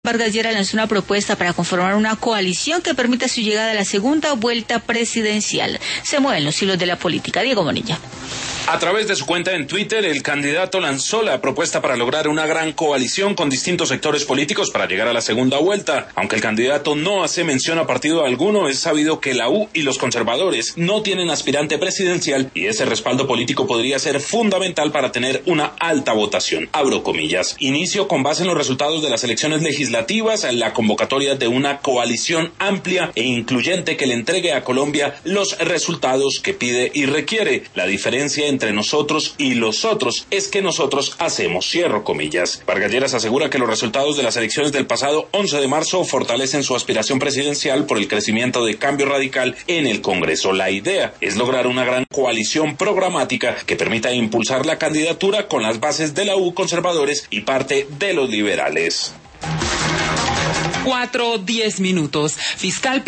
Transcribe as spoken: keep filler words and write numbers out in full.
Vargas Lleras lanzó una propuesta para conformar una coalición que permita su llegada a la segunda vuelta presidencial. Se mueven los hilos de la política. Diego Monilla. A través de su cuenta en Twitter, el candidato lanzó la propuesta para lograr una gran coalición con distintos sectores políticos para llegar a la segunda vuelta. Aunque el candidato no hace mención a partido alguno, es sabido que la U y los conservadores no tienen aspirante presidencial y ese respaldo político podría ser fundamental para tener una alta votación. Abro comillas. Inicio con base en los resultados de las elecciones legislativas, en la convocatoria de una coalición amplia e incluyente que le entregue a Colombia los resultados que pide y requiere. La diferencia entre entre nosotros y los otros es que nosotros hacemos, cierro comillas. Vargas Lleras asegura que los resultados de las elecciones del pasado once de marzo fortalecen su aspiración presidencial por el crecimiento de Cambio Radical en el Congreso. La idea es lograr una gran coalición programática que permita impulsar la candidatura con las bases de la U, conservadores y parte de los liberales. Cuatro, diez minutos. Fiscal